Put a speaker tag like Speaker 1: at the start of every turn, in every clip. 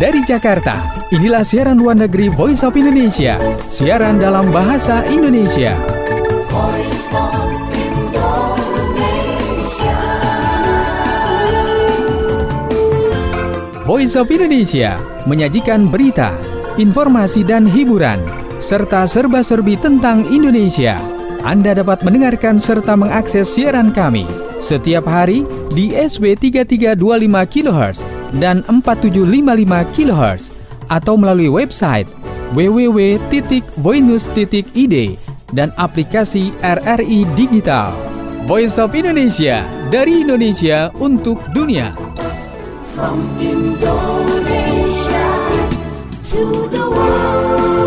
Speaker 1: Dari Jakarta, inilah siaran luar negeri Voice of Indonesia. Siaran dalam bahasa Indonesia.
Speaker 2: Voice of Indonesia.
Speaker 1: Voice of Indonesia menyajikan berita, informasi dan hiburan, serta serba-serbi tentang Indonesia. Anda dapat mendengarkan serta mengakses siaran kami setiap hari di SW 3325 kHz dan 4755 kHz atau melalui website www.voinews.id dan aplikasi RRI Digital. Voice of Indonesia, dari Indonesia untuk dunia.
Speaker 2: From Indonesia to the world.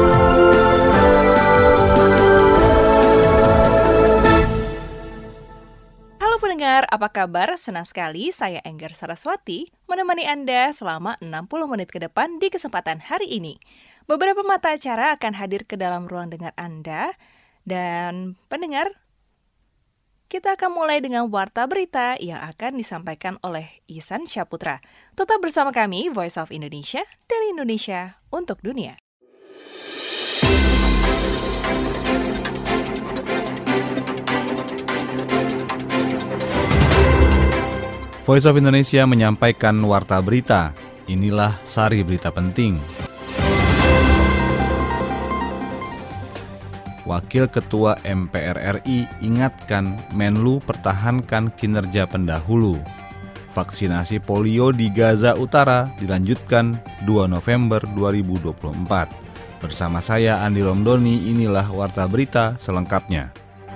Speaker 3: Halo pendengar, apa kabar? Senang sekali saya Enggar Saraswati menemani Anda selama 60 menit ke depan di kesempatan hari ini. Beberapa mata acara akan hadir ke dalam ruang dengar Anda. Dan pendengar, kita akan mulai dengan warta berita yang akan disampaikan oleh Ihsan Syaputra. Tetap bersama kami, Voice of Indonesia, dari Indonesia untuk dunia.
Speaker 4: Voice of Indonesia menyampaikan warta berita. Inilah sari berita penting. Wakil Ketua MPR RI ingatkan Menlu pertahankan kinerja pendahulu. Vaksinasi polio di Gaza Utara dilanjutkan 2 November 2024. Bersama saya Andi Lomdoni, inilah warta berita selengkapnya.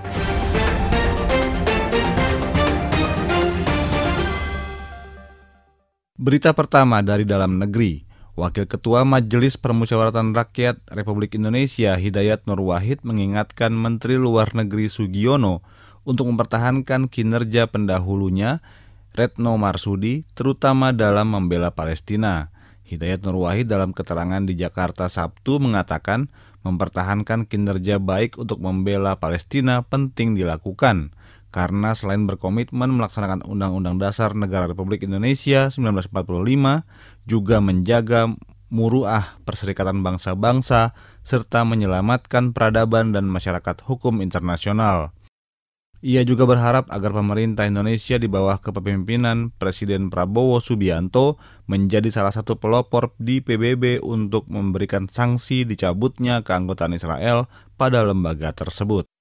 Speaker 4: Berita pertama dari dalam negeri. Wakil Ketua Majelis Permusyawaratan Rakyat Republik Indonesia Hidayat Nur Wahid mengingatkan Menteri Luar Negeri Sugiono untuk mempertahankan kinerja pendahulunya Retno Marsudi, terutama dalam membela Palestina. Hidayat Nur Wahid dalam keterangan di Jakarta Sabtu mengatakan mempertahankan kinerja baik untuk membela Palestina penting dilakukan, karena selain berkomitmen melaksanakan Undang-Undang Dasar Negara Republik Indonesia 1945, juga menjaga muruah Perserikatan Bangsa-Bangsa serta menyelamatkan peradaban dan masyarakat hukum internasional. Ia juga berharap agar pemerintah Indonesia di bawah kepemimpinan Presiden Prabowo Subianto menjadi salah satu pelopor di PBB untuk memberikan sanksi dicabutnya keanggotaan Israel pada lembaga tersebut.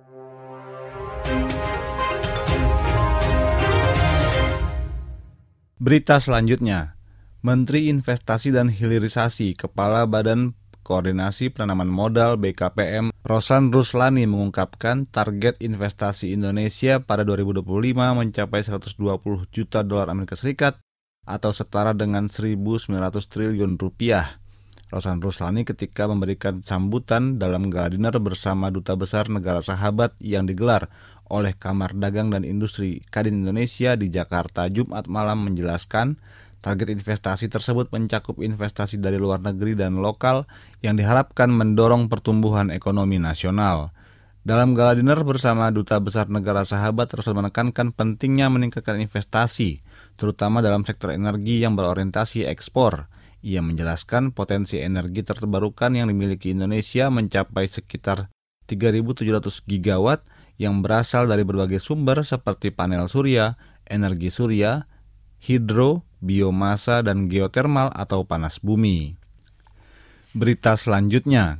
Speaker 4: Berita selanjutnya, Menteri Investasi dan Hilirisasi Kepala Badan Koordinasi Penanaman Modal BKPM Rosan Ruslani mengungkapkan target investasi Indonesia pada 2025 mencapai 120 juta dolar Amerika Serikat atau setara dengan 1.900 triliun rupiah. Rosan Ruslani ketika memberikan sambutan dalam gala dinner bersama Duta Besar Negara Sahabat yang digelar oleh Kamar Dagang dan Industri Kadin Indonesia di Jakarta Jumat malam menjelaskan target investasi tersebut mencakup investasi dari luar negeri dan lokal yang diharapkan mendorong pertumbuhan ekonomi nasional. Dalam gala dinner bersama Duta Besar Negara Sahabat terus menekankan pentingnya meningkatkan investasi, terutama dalam sektor energi yang berorientasi ekspor. Ia menjelaskan potensi energi terbarukan yang dimiliki Indonesia mencapai sekitar 3.700 gigawatt yang berasal dari berbagai sumber seperti panel surya, energi surya, hidro, biomasa, dan geotermal atau panas bumi. Berita selanjutnya.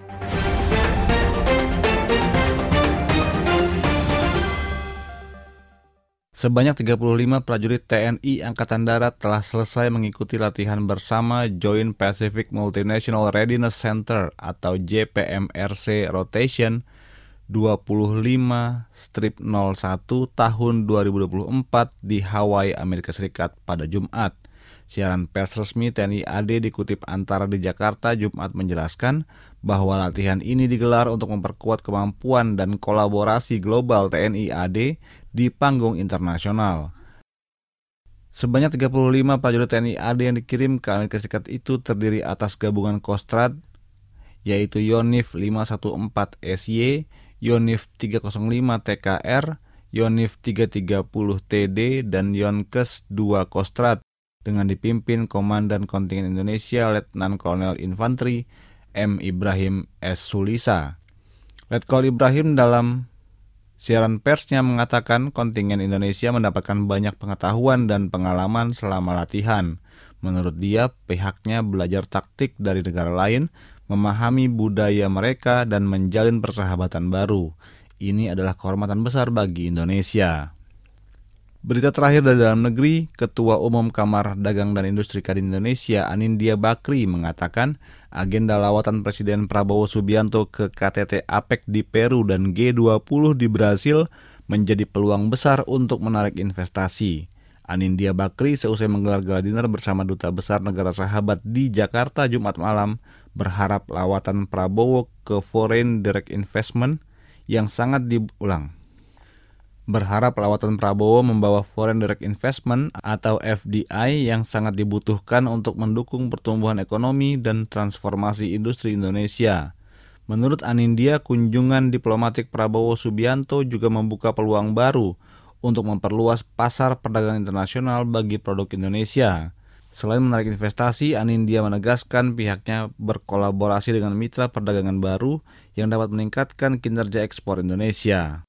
Speaker 4: Sebanyak 35 prajurit TNI Angkatan Darat telah selesai mengikuti latihan bersama Joint Pacific Multinational Readiness Center atau JPMRC Rotation 25-01 tahun 2024 di Hawaii, Amerika Serikat pada Jumat. Siaran pers resmi TNI AD dikutip Antara di Jakarta Jumat menjelaskan bahwa latihan ini digelar untuk memperkuat kemampuan dan kolaborasi global TNI AD di panggung internasional. Sebanyak 35 prajurit TNI AD yang dikirim ke Amerika Serikat itu terdiri atas gabungan Kostrad, yaitu Yonif 514 SY, Yonif 305 TKR, Yonif 330 TD, dan Yonkes 2 Kostrad. dengan dipimpin Komandan Kontingen Indonesia Letnan Kolonel Infanteri M. Ibrahim S. Sulisa. Letkol Ibrahim dalam siaran persnya mengatakan kontingen Indonesia mendapatkan banyak pengetahuan dan pengalaman selama latihan. Menurut dia, pihaknya belajar taktik dari negara lain, memahami budaya mereka, dan menjalin persahabatan baru. Ini adalah kehormatan besar bagi Indonesia. Berita terakhir dari dalam negeri, Ketua Umum Kamar Dagang dan Industri Kadin Indonesia Anindya Bakri mengatakan agenda lawatan Presiden Prabowo Subianto ke KTT APEC di Peru dan G20 di Brasil menjadi peluang besar untuk menarik investasi. Anindya Bakri seusai menggelar gala dinner bersama Duta Besar Negara Sahabat di Jakarta Jumat malam berharap lawatan Prabowo ke Foreign Direct Investment yang sangat berharap lawatan Prabowo membawa Foreign Direct Investment atau FDI yang sangat dibutuhkan untuk mendukung pertumbuhan ekonomi dan transformasi industri Indonesia. Menurut Anindya, kunjungan diplomatik Prabowo Subianto juga membuka peluang baru untuk memperluas pasar perdagangan internasional bagi produk Indonesia. Selain menarik investasi, Anindya menegaskan pihaknya berkolaborasi dengan mitra perdagangan baru yang dapat meningkatkan kinerja ekspor Indonesia.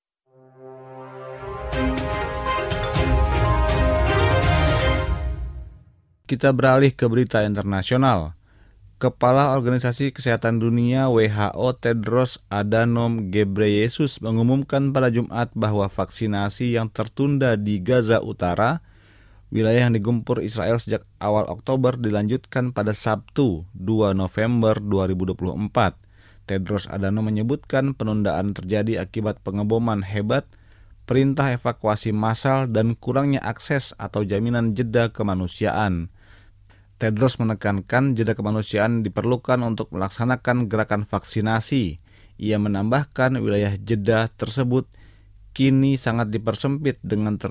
Speaker 4: Kita beralih ke berita internasional. Kepala Organisasi Kesehatan Dunia WHO Tedros Adhanom Ghebreyesus mengumumkan pada Jumat bahwa vaksinasi yang tertunda di Gaza Utara, wilayah yang digempur Israel sejak awal Oktober, dilanjutkan pada Sabtu 2 November 2024. Tedros Adhanom menyebutkan penundaan terjadi akibat pengeboman hebat, perintah evakuasi massal, dan kurangnya akses atau jaminan jeda kemanusiaan. Tedros menekankan jeda kemanusiaan diperlukan untuk melaksanakan gerakan vaksinasi. Ia menambahkan wilayah jeda tersebut kini sangat dipersempit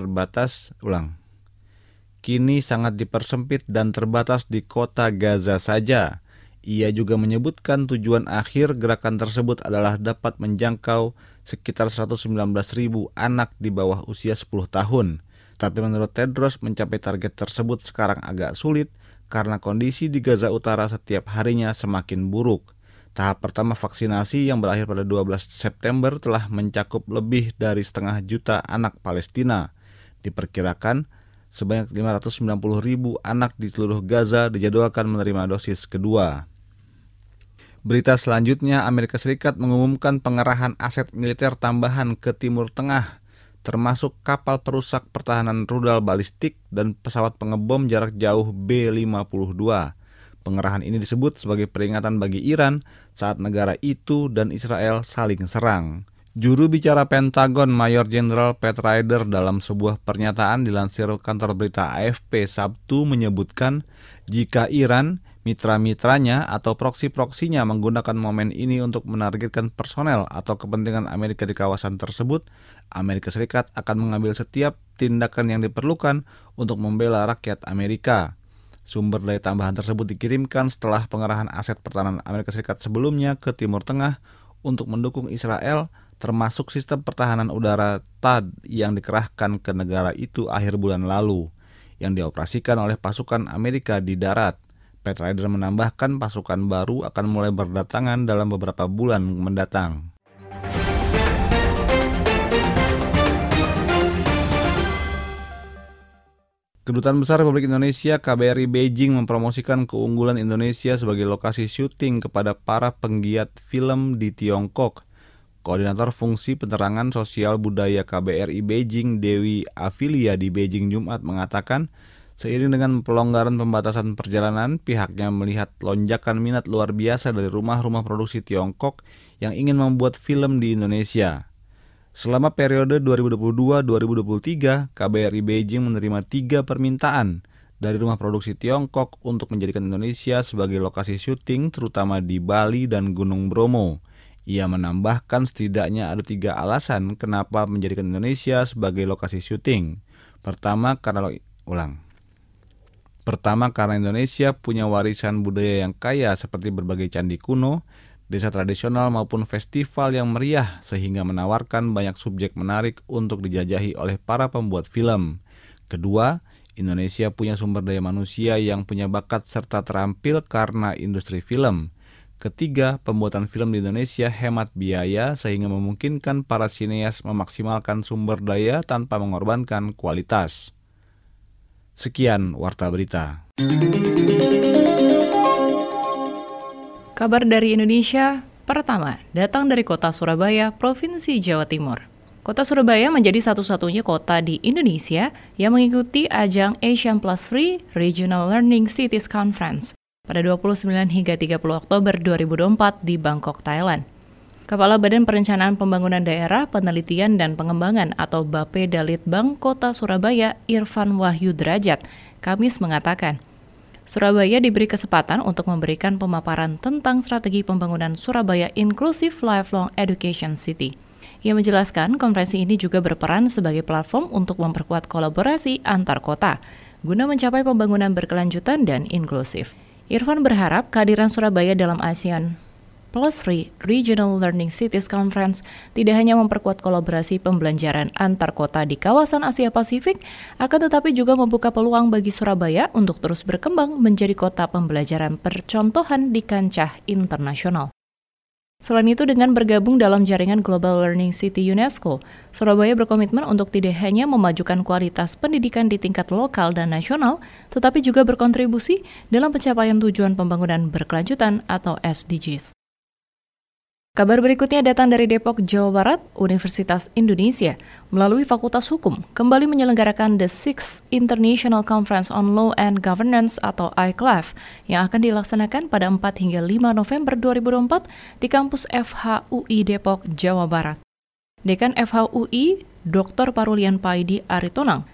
Speaker 4: dan terbatas di kota Gaza saja. Ia juga menyebutkan tujuan akhir gerakan tersebut adalah dapat menjangkau sekitar 119.000 anak di bawah usia 10 tahun. Tapi menurut Tedros, mencapai target tersebut sekarang agak sulit karena kondisi di Gaza Utara setiap harinya semakin buruk. Tahap pertama vaksinasi yang berakhir pada 12 September telah mencakup lebih dari 500.000 anak Palestina. Diperkirakan sebanyak 590.000 anak di seluruh Gaza dijadwalkan menerima dosis kedua. Berita selanjutnya, Amerika Serikat mengumumkan pengerahan aset militer tambahan ke Timur Tengah, termasuk kapal perusak pertahanan rudal balistik dan pesawat pengebom jarak jauh B-52. Pengerahan ini disebut sebagai peringatan bagi Iran saat negara itu dan Israel saling serang. Juru bicara Pentagon Mayor Jenderal Pat Ryder dalam sebuah pernyataan dilansir kantor berita AFP Sabtu menyebutkan jika Iran, mitra-mitranya atau proksi-proksinya menggunakan momen ini untuk menargetkan personel atau kepentingan Amerika di kawasan tersebut, Amerika Serikat akan mengambil setiap tindakan yang diperlukan untuk membela rakyat Amerika. Sumber daya tambahan tersebut dikirimkan setelah pengerahan aset pertahanan Amerika Serikat sebelumnya ke Timur Tengah untuk mendukung Israel, termasuk sistem pertahanan udara THAAD yang dikerahkan ke negara itu akhir bulan lalu, yang dioperasikan oleh pasukan Amerika di darat. Pat Ryder menambahkan pasukan baru akan mulai berdatangan dalam beberapa bulan mendatang. Kedutaan Besar Republik Indonesia KBRI Beijing mempromosikan keunggulan Indonesia sebagai lokasi syuting kepada para penggiat film di Tiongkok. Koordinator Fungsi Penerangan Sosial Budaya KBRI Beijing, Dewi Afilia di Beijing Jumat mengatakan, seiring dengan pelonggaran pembatasan perjalanan, pihaknya melihat lonjakan minat luar biasa dari rumah-rumah produksi Tiongkok yang ingin membuat film di Indonesia. Selama periode 2022-2023, KBRI Beijing menerima 3 permintaan dari rumah produksi Tiongkok untuk menjadikan Indonesia sebagai lokasi syuting, terutama di Bali dan Gunung Bromo. Ia menambahkan setidaknya ada 3 alasan kenapa menjadikan Indonesia sebagai lokasi syuting. Pertama, karena Indonesia punya warisan budaya yang kaya seperti berbagai candi kuno, desa tradisional maupun festival yang meriah sehingga menawarkan banyak subjek menarik untuk dijajahi oleh para pembuat film. Kedua, Indonesia punya sumber daya manusia yang punya bakat serta terampil karena industri film. Ketiga, pembuatan film di Indonesia hemat biaya sehingga memungkinkan para sineas memaksimalkan sumber daya tanpa mengorbankan kualitas. Sekian Warta Berita.
Speaker 3: Kabar dari Indonesia, pertama, datang dari kota Surabaya, Provinsi Jawa Timur. Kota Surabaya menjadi satu-satunya kota di Indonesia yang mengikuti ajang Asian Plus 3 Regional Learning Cities Conference pada 29 hingga 30 Oktober 2024 di Bangkok, Thailand. Kepala Badan Perencanaan Pembangunan Daerah, Penelitian dan Pengembangan atau Bapeda Litbang Kota Surabaya, Irfan Wahyu Derajat, Kamis mengatakan, Surabaya diberi kesempatan untuk memberikan pemaparan tentang strategi pembangunan Surabaya Inclusive Lifelong Education City. Ia menjelaskan konferensi ini juga berperan sebagai platform untuk memperkuat kolaborasi antar kota, guna mencapai pembangunan berkelanjutan dan inklusif. Irfan berharap kehadiran Surabaya dalam ASEAN Plus 3 Regional Learning Cities Conference tidak hanya memperkuat kolaborasi pembelajaran antar kota di kawasan Asia Pasifik, akan tetapi juga membuka peluang bagi Surabaya untuk terus berkembang menjadi kota pembelajaran percontohan di kancah internasional. Selain itu, dengan bergabung dalam jaringan Global Learning City UNESCO, Surabaya berkomitmen untuk tidak hanya memajukan kualitas pendidikan di tingkat lokal dan nasional, tetapi juga berkontribusi dalam pencapaian tujuan pembangunan berkelanjutan atau SDGs. Kabar berikutnya datang dari Depok, Jawa Barat. Universitas Indonesia melalui Fakultas Hukum kembali menyelenggarakan The 6th International Conference on Law and Governance atau ICLAF yang akan dilaksanakan pada 4 hingga 5 November 2024 di kampus FHUI Depok, Jawa Barat. Dekan FHUI, Dr. Parulian Paidi Aritonang,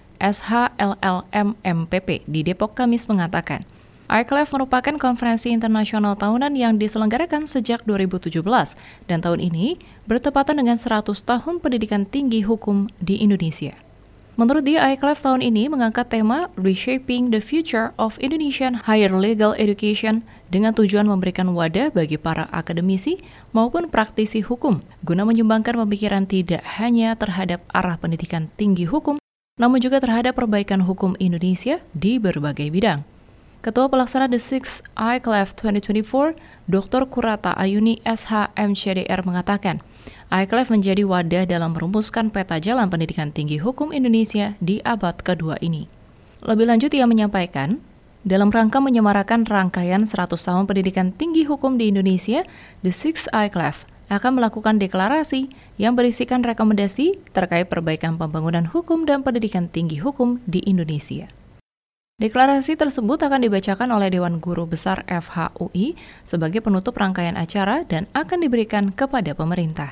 Speaker 3: SHLLM MPP di Depok Kamis mengatakan, ICLAF merupakan konferensi internasional tahunan yang diselenggarakan sejak 2017 dan tahun ini bertepatan dengan 100 tahun pendidikan tinggi hukum di Indonesia. Menurut dia, ICLAF tahun ini mengangkat tema Reshaping the Future of Indonesian Higher Legal Education dengan tujuan memberikan wadah bagi para akademisi maupun praktisi hukum guna menyumbangkan pemikiran tidak hanya terhadap arah pendidikan tinggi hukum, namun juga terhadap perbaikan hukum Indonesia di berbagai bidang. Ketua Pelaksana The 6th ICLAF 2024, Dr. Kurata Ayuni SHMCDR mengatakan, ICLAF menjadi wadah dalam merumuskan peta jalan pendidikan tinggi hukum Indonesia di abad kedua ini. Lebih lanjut, ia menyampaikan, dalam rangka menyemarakan rangkaian 100 tahun pendidikan tinggi hukum di Indonesia, The 6th ICLAF akan melakukan deklarasi yang berisikan rekomendasi terkait perbaikan pembangunan hukum dan pendidikan tinggi hukum di Indonesia. Deklarasi tersebut akan dibacakan oleh Dewan Guru Besar FHUI sebagai penutup rangkaian acara dan akan diberikan kepada pemerintah.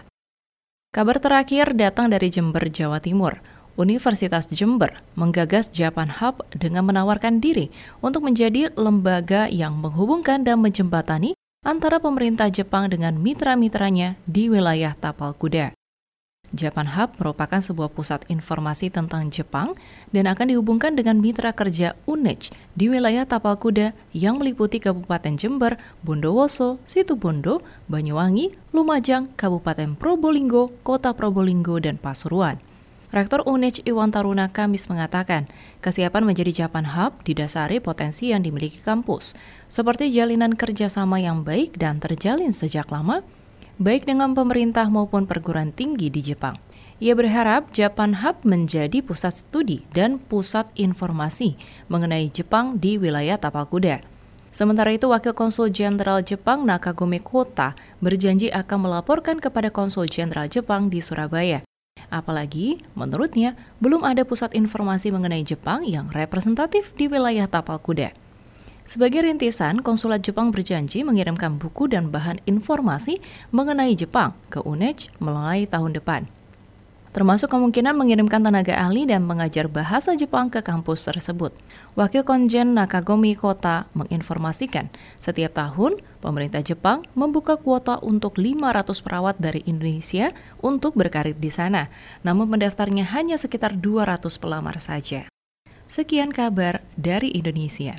Speaker 3: Kabar terakhir datang dari Jember, Jawa Timur. Universitas Jember menggagas Japan Hub dengan menawarkan diri untuk menjadi lembaga yang menghubungkan dan menjembatani antara pemerintah Jepang dengan mitra-mitranya di wilayah Tapal Kuda. Japan Hub merupakan sebuah pusat informasi tentang Jepang dan akan dihubungkan dengan mitra kerja UNEJ di wilayah Tapal Kuda yang meliputi Kabupaten Jember, Bondowoso, Situbondo, Banyuwangi, Lumajang, Kabupaten Probolinggo, Kota Probolinggo, dan Pasuruan. Rektor UNEJ Iwan Taruna Kamis mengatakan, kesiapan menjadi Japan Hub didasari potensi yang dimiliki kampus, seperti jalinan kerjasama yang baik dan terjalin sejak lama, baik dengan pemerintah maupun perguruan tinggi di Jepang. Ia berharap Japan Hub menjadi pusat studi dan pusat informasi mengenai Jepang di wilayah Tapal Kuda. Sementara itu, Wakil Konsul Jenderal Jepang Nakagome Kota berjanji akan melaporkan kepada Konsul Jenderal Jepang di Surabaya. Apalagi, menurutnya, belum ada pusat informasi mengenai Jepang yang representatif di wilayah Tapal Kuda. Sebagai rintisan, Konsulat Jepang berjanji mengirimkan buku dan bahan informasi mengenai Jepang ke UNEJ mulai tahun depan. Termasuk kemungkinan mengirimkan tenaga ahli dan mengajar bahasa Jepang ke kampus tersebut. Wakil Konjen Nakagome Kota menginformasikan, setiap tahun pemerintah Jepang membuka kuota untuk 500 perawat dari Indonesia untuk berkarir di sana, namun pendaftarnya hanya sekitar 200 pelamar saja. Sekian kabar dari Indonesia.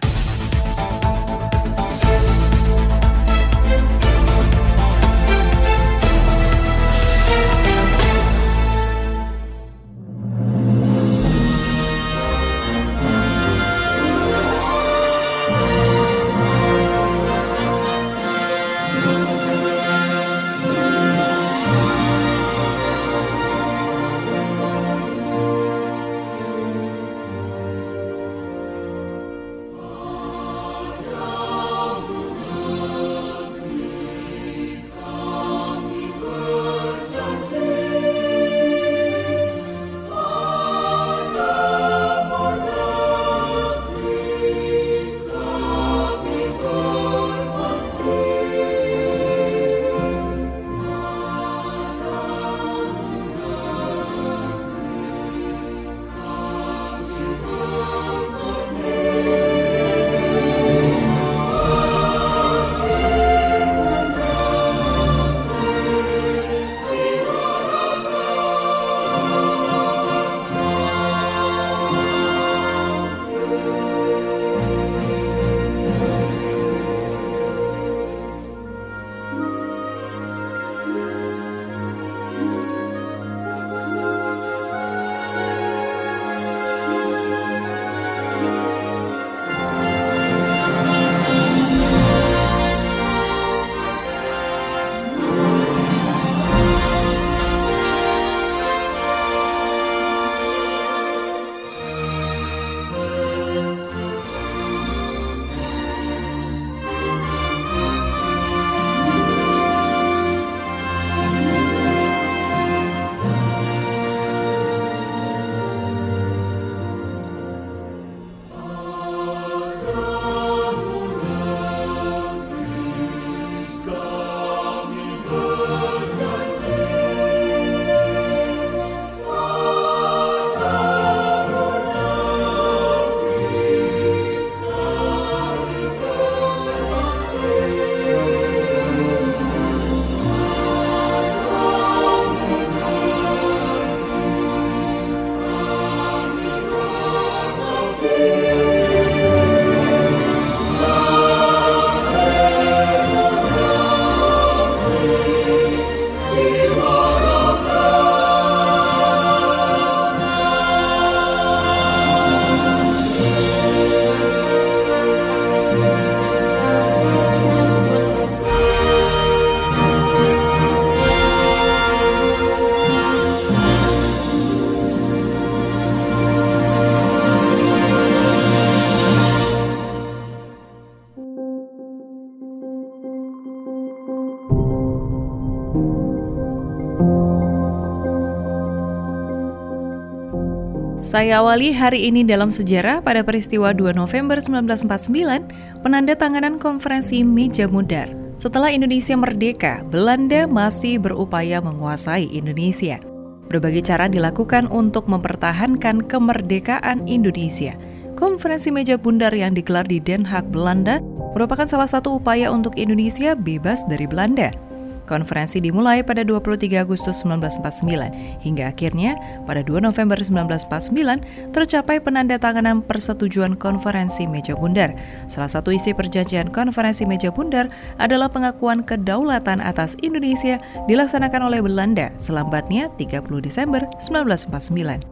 Speaker 3: Saya awali hari ini dalam sejarah pada peristiwa 2 November 1949, penandatanganan konferensi meja bundar. Setelah Indonesia merdeka, Belanda masih berupaya menguasai Indonesia. Berbagai cara dilakukan untuk mempertahankan kemerdekaan Indonesia. Konferensi meja bundar yang digelar di Den Haag, Belanda, merupakan salah satu upaya untuk Indonesia bebas dari Belanda. Konferensi dimulai pada 23 Agustus 1949, hingga akhirnya pada 2 November 1949 tercapai penandatanganan persetujuan konferensi meja bundar. Salah satu isi perjanjian konferensi meja bundar adalah pengakuan kedaulatan atas Indonesia dilaksanakan oleh Belanda selambatnya 30 Desember 1949.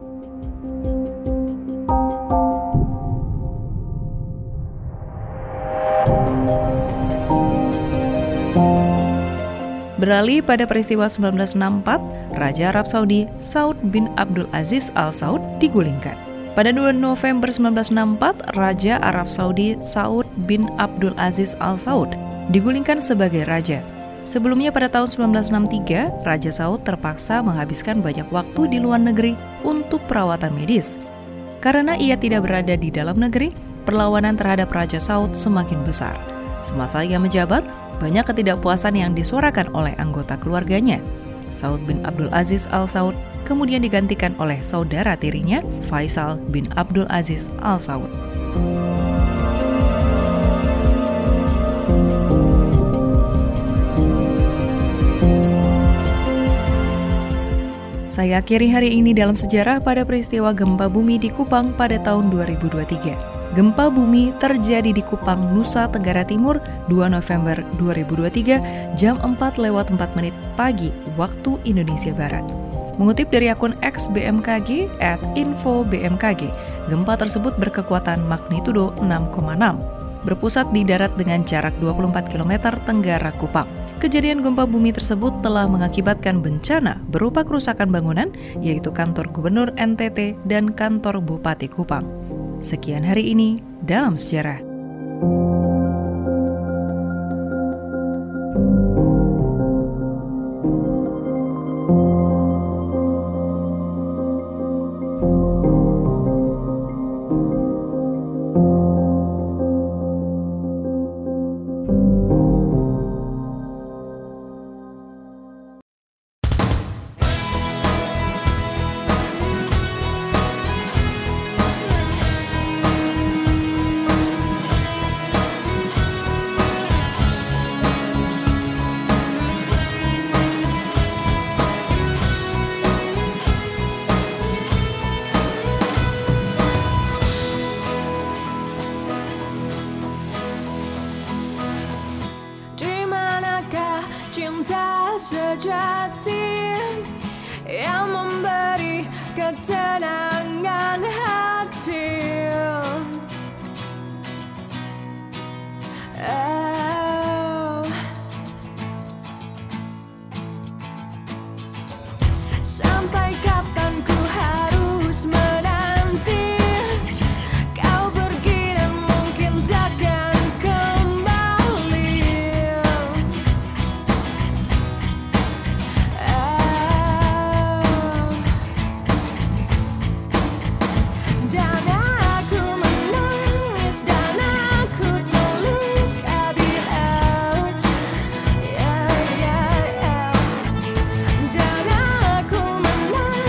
Speaker 3: Beralih pada peristiwa 1964, Raja Arab Saudi Saud bin Abdul Aziz Al Saud digulingkan. Pada 2 November 1964, Raja Arab Saudi Saud bin Abdul Aziz Al Saud digulingkan sebagai raja. Sebelumnya pada tahun 1963, Raja Saud terpaksa menghabiskan banyak waktu di luar negeri untuk perawatan medis. Karena ia tidak berada di dalam negeri, perlawanan terhadap Raja Saud semakin besar. Semasa ia menjabat, banyak ketidakpuasan yang disuarakan oleh anggota keluarganya. Saud bin Abdul Aziz Al Saud kemudian digantikan oleh saudara tirinya, Faisal bin Abdul Aziz Al Saud. Saya akhiri hari ini dalam sejarah pada peristiwa gempa bumi di Kupang pada tahun 2023. Gempa bumi terjadi di Kupang, Nusa Tenggara Timur 2 November 2023 jam 4:04 pagi waktu Indonesia Barat. Mengutip dari akun X BMKG @info_bmkg, gempa tersebut berkekuatan magnitudo 6,6, berpusat di darat dengan jarak 24 km tenggara Kupang. Kejadian gempa bumi tersebut telah mengakibatkan bencana berupa kerusakan bangunan, yaitu kantor Gubernur NTT dan kantor Bupati Kupang. Sekian hari ini dalam sejarah.
Speaker 2: Sejati yang memberi ketenangan hati. Sampai kapan ku harus menanti kau pergi dan mungkin takkan kembali. Dan aku menangis dan aku terluka bila dan aku menangis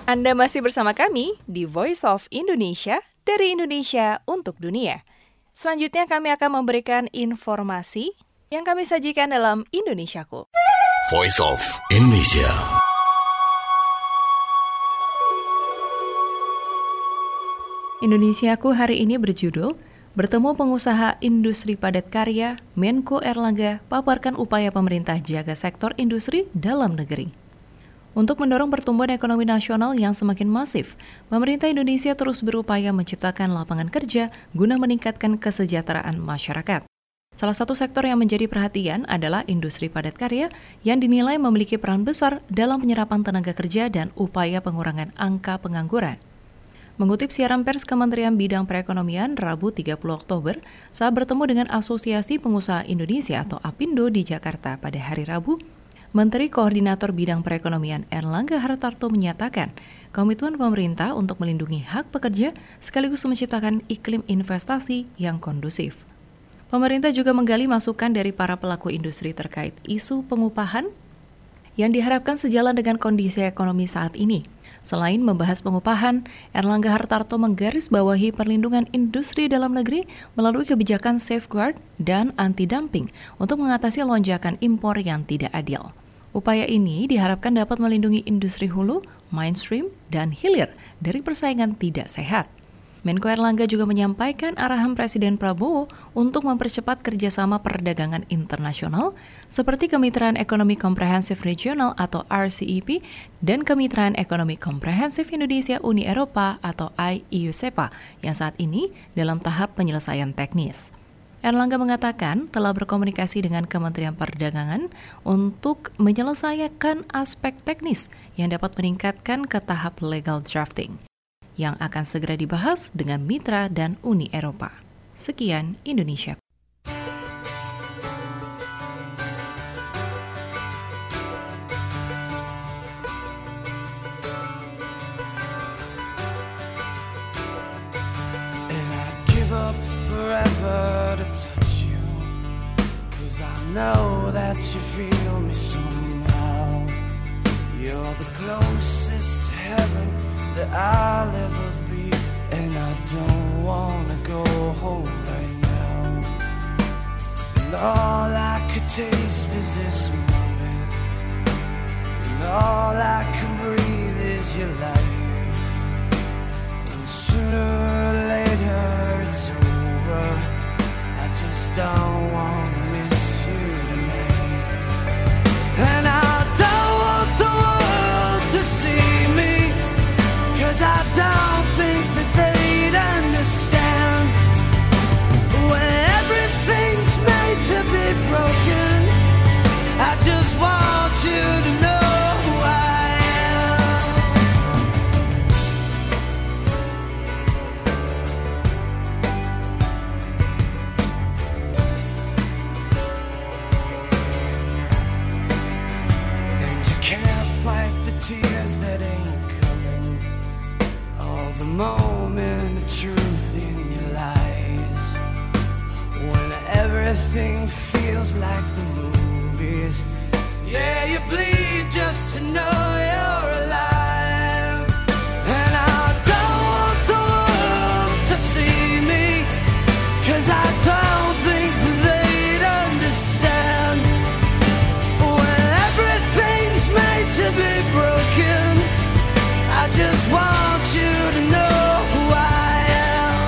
Speaker 3: Anda masih bersama kami di Voice of Indonesia, dari Indonesia untuk dunia. Selanjutnya kami akan memberikan informasi yang kami sajikan dalam Indonesiaku.
Speaker 5: Voice of Indonesia.
Speaker 3: Indonesiaku hari ini berjudul Bertemu Pengusaha Industri Padat Karya, Menko Erlangga paparkan upaya pemerintah jaga sektor industri dalam negeri. Untuk mendorong pertumbuhan ekonomi nasional yang semakin masif, pemerintah Indonesia terus berupaya menciptakan lapangan kerja guna meningkatkan kesejahteraan masyarakat. Salah satu sektor yang menjadi perhatian adalah industri padat karya yang dinilai memiliki peran besar dalam penyerapan tenaga kerja dan upaya pengurangan angka pengangguran. Mengutip siaran pers Kementerian Bidang Perekonomian Rabu 30 Oktober saat bertemu dengan Asosiasi Pengusaha Indonesia atau APindo di Jakarta pada hari Rabu, Menteri Koordinator Bidang Perekonomian Erlangga Hartarto menyatakan komitmen pemerintah untuk melindungi hak pekerja sekaligus menciptakan iklim investasi yang kondusif. Pemerintah juga menggali masukan dari para pelaku industri terkait isu pengupahan yang diharapkan sejalan dengan kondisi ekonomi saat ini. Selain membahas pengupahan, Erlangga Hartarto menggarisbawahi perlindungan industri dalam negeri melalui kebijakan safeguard dan anti-dumping untuk mengatasi lonjakan impor yang tidak adil. Upaya ini diharapkan dapat melindungi industri hulu, mainstream, dan hilir dari persaingan tidak sehat. Menko Erlangga juga menyampaikan arahan Presiden Prabowo untuk mempercepat kerjasama perdagangan internasional seperti Kemitraan Ekonomi Komprehensif Regional atau RCEP dan Kemitraan Ekonomi Komprehensif Indonesia Uni Eropa atau IEU-SEPA yang saat ini dalam tahap penyelesaian teknis. Erlangga mengatakan telah berkomunikasi dengan Kementerian Perdagangan untuk menyelesaikan aspek teknis yang dapat meningkatkan ke tahap legal drafting, yang akan segera dibahas dengan mitra dan Uni Eropa. Sekian Indonesia.
Speaker 6: Know that you feel me somehow. You're the closest to heaven that I'll ever be, and I don't wanna go home right now. And all I could taste is this moment, and all I can breathe is your life. And sooner or later it's over. I just don't wanna miss you tonight. And I don't want the world to see me, 'cause I don't think that they'd understand. When everything's made to be broken, I just want you to know who I am. And you can't fight the tears that ain't coming, all the moment of truth in your lies. When everything feels like the movies, yeah, you bleed just to know you're alive. And I don't want the world to see me, 'cause I don't think they'd understand. When everything's made to be broken, I just want you to know who I am.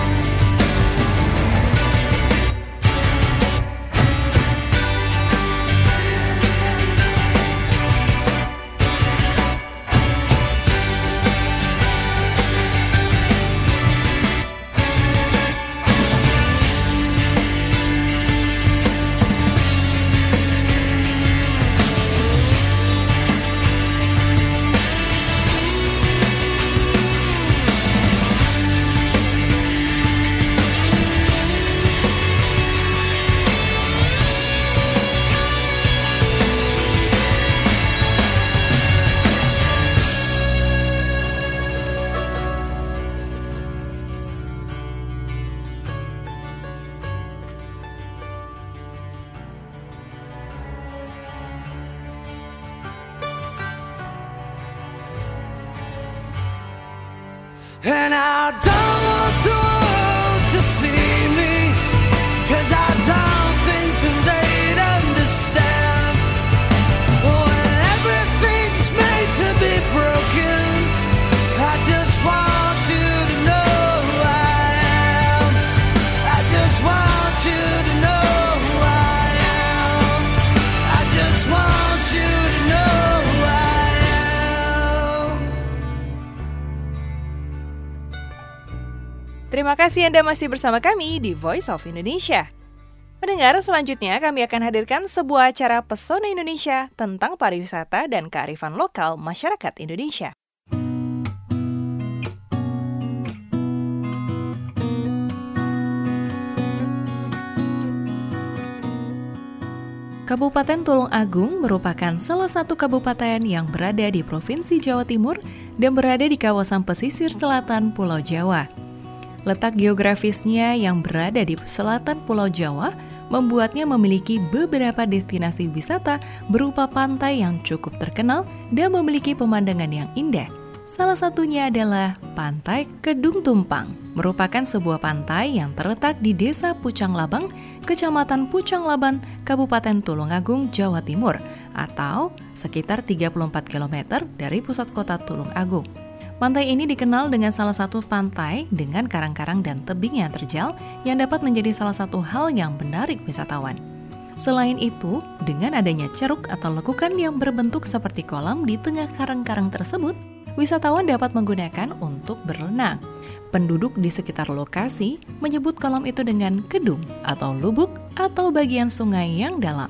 Speaker 6: And I don't want the world to see me, 'cause I don't think that they'd understand. When everything's made to be broken, I just want you to know who I am. I just want you to know who I am. I just want you to know who I am.
Speaker 3: Terima kasih Anda masih bersama kami di Voice of Indonesia. Pendengar, selanjutnya kami akan hadirkan sebuah acara Pesona Indonesia tentang pariwisata dan kearifan lokal masyarakat Indonesia. Kabupaten Tulung Agung merupakan salah satu kabupaten yang berada di Provinsi Jawa Timur dan berada di kawasan pesisir selatan Pulau Jawa. Letak geografisnya yang berada di selatan Pulau Jawa membuatnya memiliki beberapa destinasi wisata berupa pantai yang cukup terkenal dan memiliki pemandangan yang indah. Salah satunya adalah Pantai Kedung Tumpang, merupakan sebuah pantai yang terletak di Desa Pucang Labang, Kecamatan Pucang Laban, Kabupaten Tulungagung, Jawa Timur, atau sekitar 34 km dari pusat kota Tulung Agung. Pantai ini dikenal dengan salah satu pantai dengan karang-karang dan tebing yang terjal yang dapat menjadi salah satu hal yang menarik wisatawan. Selain itu, dengan adanya ceruk atau lekukan yang berbentuk seperti kolam di tengah karang-karang tersebut, wisatawan dapat menggunakan untuk berenang. Penduduk di sekitar lokasi menyebut kolam itu dengan kedung atau lubuk atau bagian sungai yang dalam.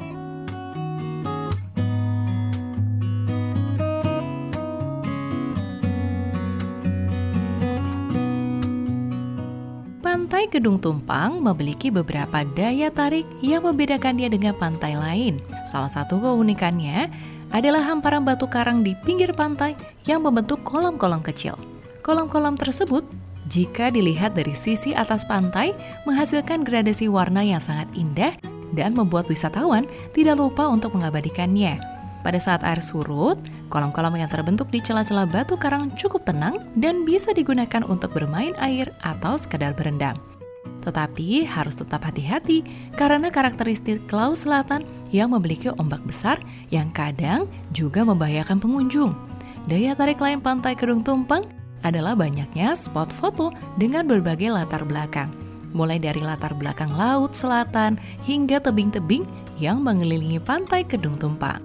Speaker 3: Pantai Kedung Tumpang memiliki beberapa daya tarik yang membedakannya dengan pantai lain. Salah satu keunikannya adalah hamparan batu karang di pinggir pantai yang membentuk kolom-kolom kecil. Kolom-kolom tersebut, jika dilihat dari sisi atas pantai, menghasilkan gradasi warna yang sangat indah dan membuat wisatawan tidak lupa untuk mengabadikannya. Pada saat air surut, kolom-kolom yang terbentuk di celah-celah batu karang cukup tenang dan bisa digunakan untuk bermain air atau sekadar berendam. Tetapi harus tetap hati-hati karena karakteristik Laut Selatan yang memiliki ombak besar yang kadang juga membahayakan pengunjung. Daya tarik lain Pantai Kedung Tumpang adalah banyaknya spot foto dengan berbagai latar belakang, mulai dari latar belakang Laut Selatan hingga tebing-tebing yang mengelilingi Pantai Kedung Tumpang.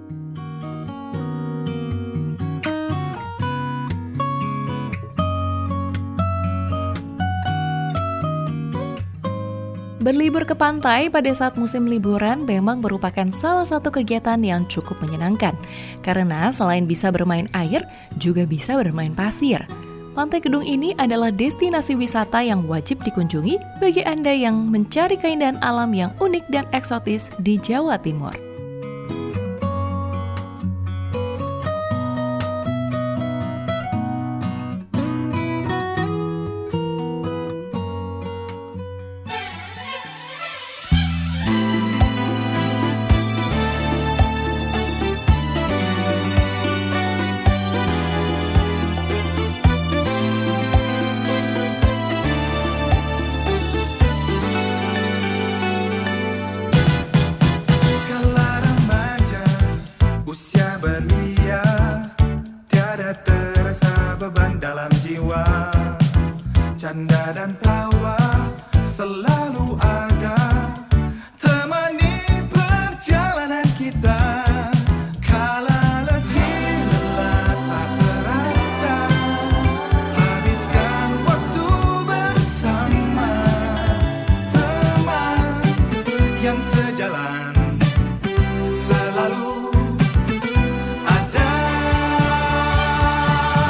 Speaker 3: Berlibur ke pantai pada saat musim liburan memang merupakan salah satu kegiatan yang cukup menyenangkan, karena selain bisa bermain air, juga bisa bermain pasir. Pantai Kedung ini adalah destinasi wisata yang wajib dikunjungi bagi Anda yang mencari keindahan alam yang unik dan eksotis di Jawa Timur.
Speaker 7: Canda dan tawa selalu ada, temani perjalanan kita. Kala letih lelah tak terasa, habiskan waktu bersama teman yang sejalan selalu.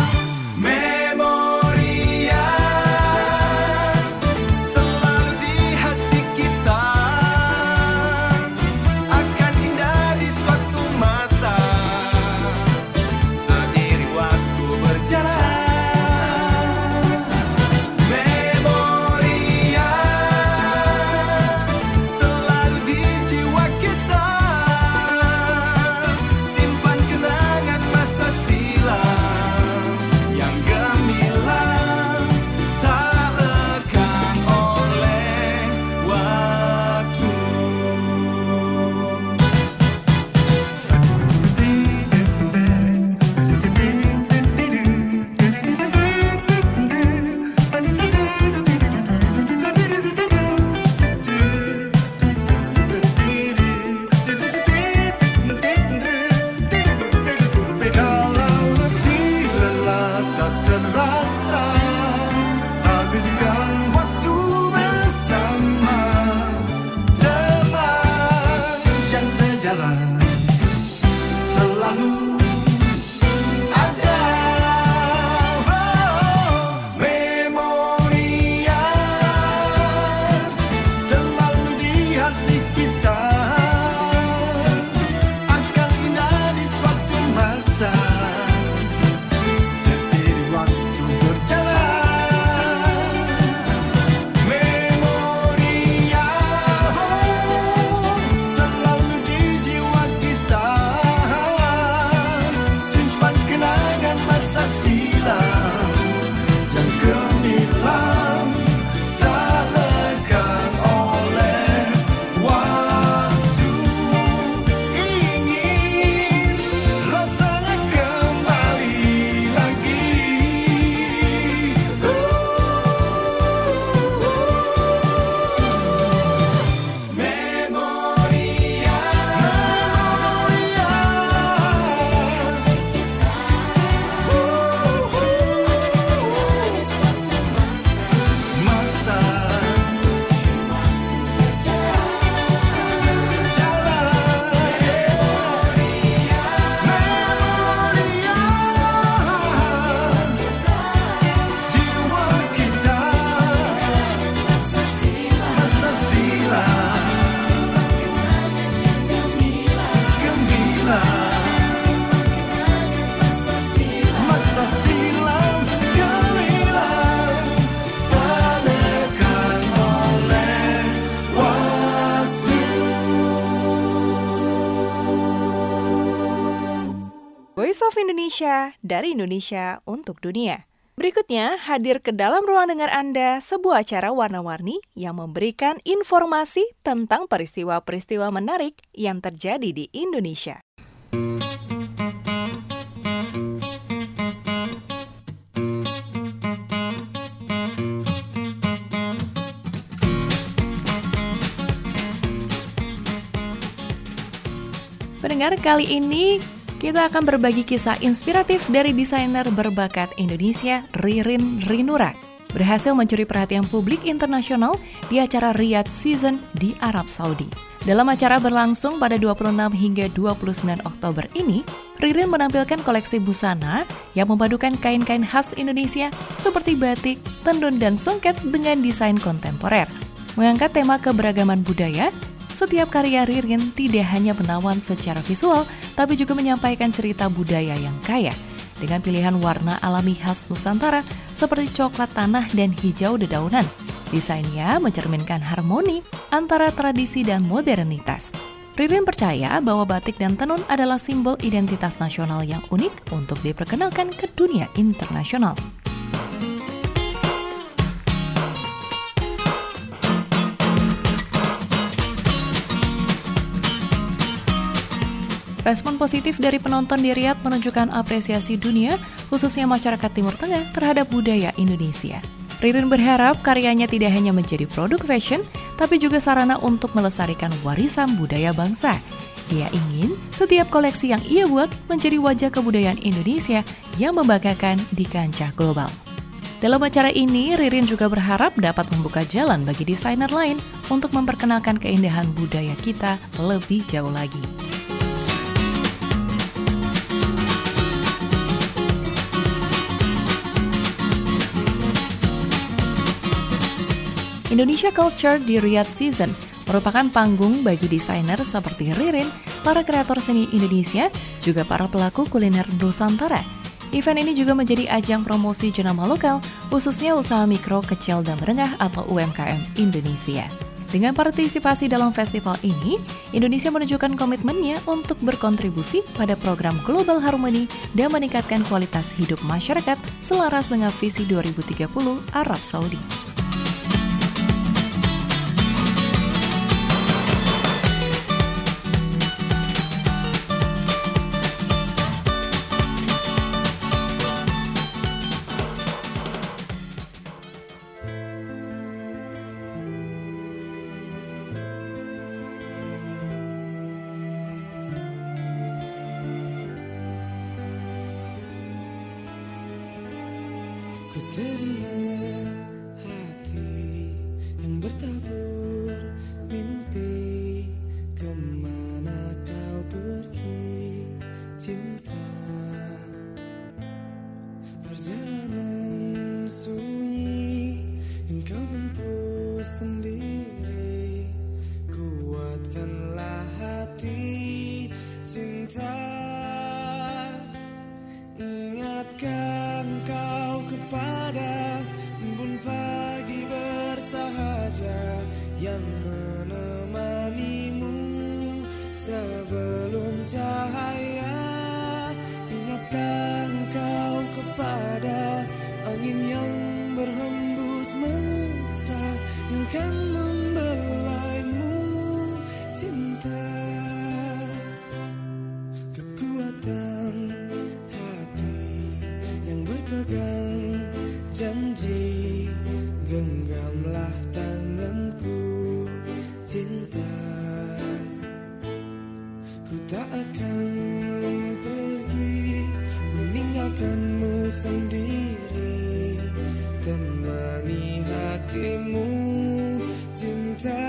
Speaker 7: Memori yang selalu di tak terasa. Habiskan waktu bersama teman yang sejalan selalu ada. Memoria selalu di hati kita, akan indah di suatu masa seiring waktu berjalan. Memoria selalu di jiwa kita, simpan kenangan masa silam yang gemilang, tak lekang oleh waktu. Ingin rasanya kembali lagi. Memoria, masa jiwa kita, masa silam gemilang, masa silam gemilang, tak lekang oleh waktu.
Speaker 3: Voice of Indonesia, dari Indonesia untuk dunia. Berikutnya, hadir ke dalam ruang dengar Anda sebuah acara warna-warni yang memberikan informasi tentang peristiwa-peristiwa menarik yang terjadi di Indonesia. Pendengar, kali ini kita akan berbagi kisah inspiratif dari desainer berbakat Indonesia, Ririn Rinura. Berhasil mencuri perhatian publik internasional di acara Riyadh Season di Arab Saudi. Dalam acara berlangsung pada 26 hingga 29 Oktober ini, Ririn menampilkan koleksi busana yang memadukan kain-kain khas Indonesia seperti batik, tenun, dan songket dengan desain kontemporer. Mengangkat tema keberagaman budaya, setiap karya Ririn tidak hanya menawan secara visual, tapi juga menyampaikan cerita budaya yang kaya, dengan pilihan warna alami khas Nusantara seperti coklat tanah dan hijau dedaunan. Desainnya mencerminkan harmoni antara tradisi dan modernitas. Ririn percaya bahwa batik dan tenun adalah simbol identitas nasional yang unik untuk diperkenalkan ke dunia internasional. Respon positif dari penonton di Riyadh menunjukkan apresiasi dunia, khususnya masyarakat Timur Tengah, terhadap budaya Indonesia. Ririn berharap karyanya tidak hanya menjadi produk fashion, tapi juga sarana untuk melestarikan warisan budaya bangsa. Ia ingin setiap koleksi yang ia buat menjadi wajah kebudayaan Indonesia yang membanggakan di kancah global. Dalam acara ini, Ririn juga berharap dapat membuka jalan bagi desainer lain untuk memperkenalkan keindahan budaya kita lebih jauh lagi. Indonesia Culture di Riyadh Season merupakan panggung bagi desainer seperti Ririn, para kreator seni Indonesia, juga para pelaku kuliner Nusantara. Event ini juga menjadi ajang promosi jenama lokal, khususnya usaha mikro, kecil, dan menengah atau UMKM Indonesia. Dengan partisipasi dalam festival ini, Indonesia menunjukkan komitmennya untuk berkontribusi pada program Global Harmony dan meningkatkan kualitas hidup masyarakat selaras dengan visi 2030 Arab Saudi.
Speaker 6: Ku teringat hati yang bertabur mimpi, kemana kau pergi cinta. Perjalanan sunyi yang kau tempuh sendiri, kuatkanlah hati cinta. Ingatkan kau kepada embun pagi bersahaja yang menemanimu sebelum cahaya. Ingatkan kau kepada angin yang berhembus mesra yang kan membelaimu cinta. Kekuatan hati yang berpegang janji, genggamlah tanganku cinta. Ku tak akan pergi meninggalkanmu sendiri, temani hatimu cinta.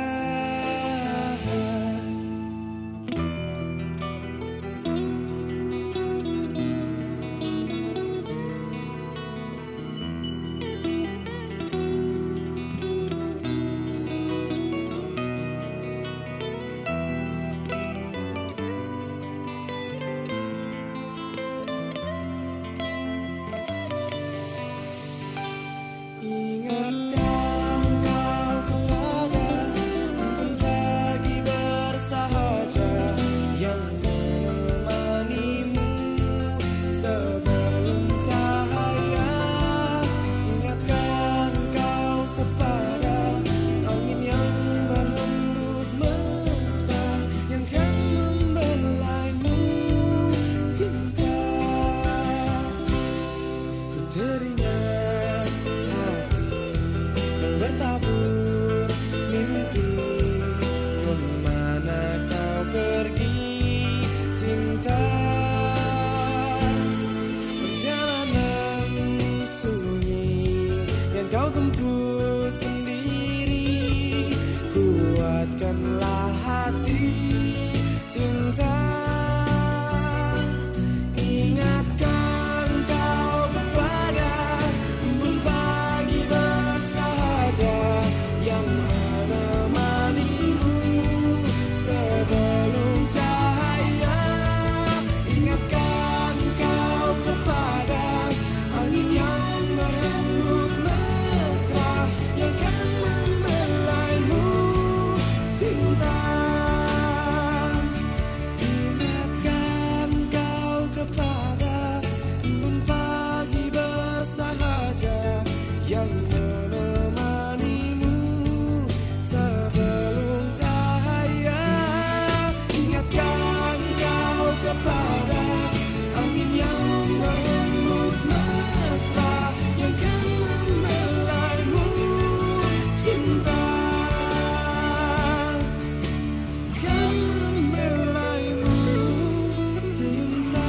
Speaker 6: Ingatkan kau kepada embun pagi bersahaja yang menemanimu sebelum cahaya. Ingatkan kau kepada angin yang berhembus mesra yang kan membelaimu cinta. Ku teringat bertabur mimpi, kemana kau pergi cinta. Perjalanan sunyi yang kau tempuh sendiri, kuatkanlah hati cinta. Ingatkan kau kepada embun pagi bersahaja yang menemanimu sebelum cahaya. Ingatkan kau kepada angin yang berhembus mesra yang kan membelaimu cinta. Ingatkan kau kepada embun pagi bersahaja yang menemanimu sebelum cahaya. Ingatkan kau kepada angin yang berhembus mesra yang kan membelaimu cinta, kan membelaimu cinta.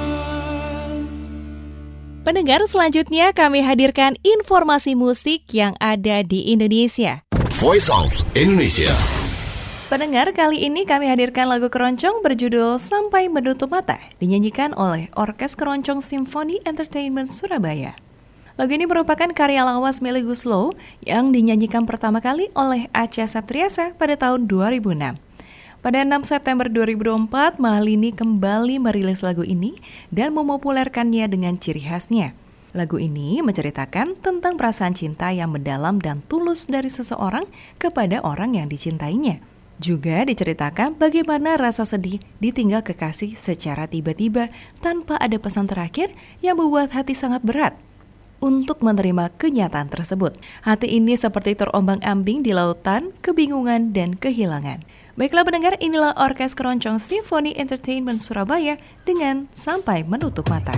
Speaker 3: Pendengar, selanjutnya kami hadirkan informasi musik yang ada di Indonesia.
Speaker 5: Voice of Indonesia.
Speaker 3: Pendengar, kali ini kami hadirkan lagu keroncong berjudul Sampai Menutup Mata, dinyanyikan oleh Orkes Keroncong Symphony Entertainment Surabaya. Lagu ini merupakan karya lawas Melly Goeslaw yang dinyanyikan pertama kali oleh Acha Septriasa pada tahun 2006. Pada 6 September 2024, Mahalini kembali merilis lagu ini dan memopulerkannya dengan ciri khasnya. Lagu ini menceritakan tentang perasaan cinta yang mendalam dan tulus dari seseorang kepada orang yang dicintainya. Juga diceritakan bagaimana rasa sedih ditinggal kekasih secara tiba-tiba tanpa ada pesan terakhir yang membuat hati sangat berat untuk menerima kenyataan tersebut. Hati ini seperti terombang-ambing di lautan kebingungan dan kehilangan. Baiklah pendengar, inilah Orkes Keroncong Symphony Entertainment Surabaya dengan Sampai Menutup Mata.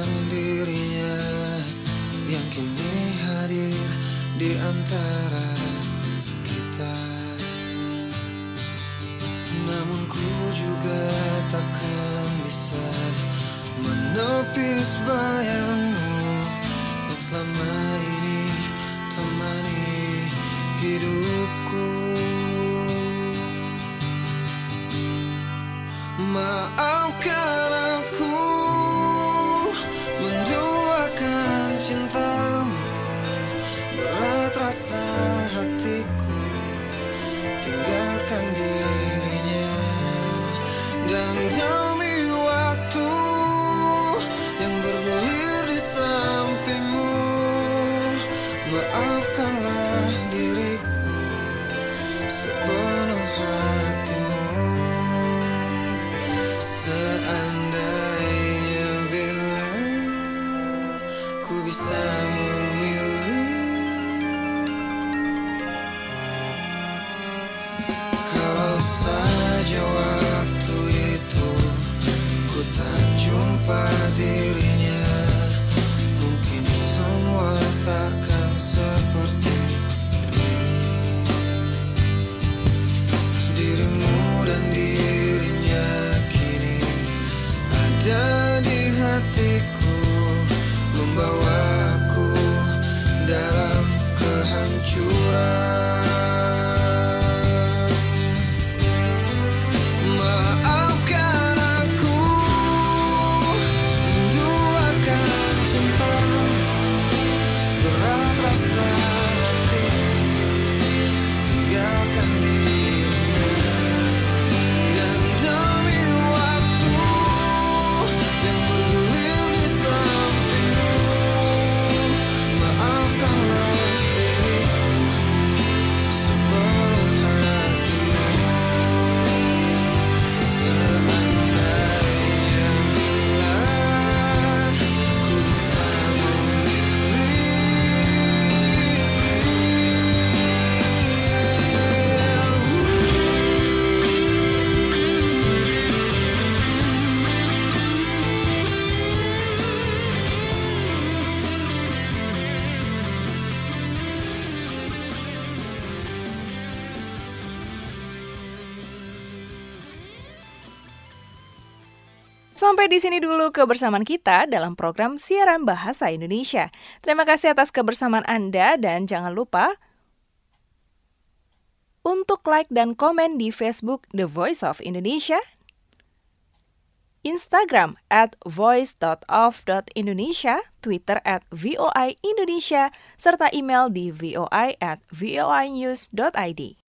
Speaker 6: dengan dirinya yang kini hadir di antara kita. Namun ku juga takkan bisa menepis bayangmu yang selama ini temani hidupku. Maafkan aku menduakan cintamu, berat rasa hatiku tinggalkan dirinya. Dan demi waktu yang bergulir di sampingmu, maafkanlah diriku sepenuh hatimu. Seandainya bila ku bisa memilih, kalau saja waktu itu ku tak jumpa dirinya, mungkin semua takkan seperti ini. Dirimu dan dirinya kini ada di hatiku, membawaku dalam kehancuran. Maafkan aku menduakan cintamu, berat rasa hatiku tinggalkan dirinya. Dan demi waktu yang bergulir di sampingmu, maafkanlah diriku sepenuh hatimu. Seandainya bila ku bisa memilih,
Speaker 3: Sampai di sini dulu kebersamaan kita dalam program Siaran Bahasa Indonesia. Terima kasih atas kebersamaan Anda dan jangan lupa untuk like dan komen di Facebook The Voice of Indonesia, Instagram @voice.of.indonesia, Twitter @VOI Indonesia, serta email di voi@voinews.id.